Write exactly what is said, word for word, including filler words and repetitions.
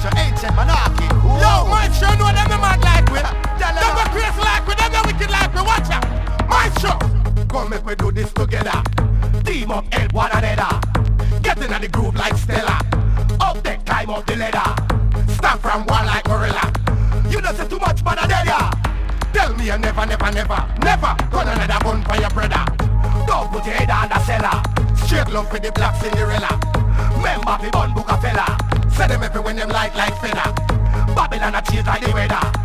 maestro, ancient monarchy. Yo, maestro, you know them the mad like we. Them the crazy like we, them the wicked like we. Watch out, maestro. Come make we do this together. Team up, help one another. Get in the groove like Stella. Up deck, climb up the ladder. Stand from one like gorilla. You don't say too much, but I dare ya. Tell me you never, never, never, never gonna another gun for your brother. Don't put your head on the cellar. Straight love for the black Cinderella. Remember the bun book a fella. Say them every when them light like feather. Babylon a change like the weather.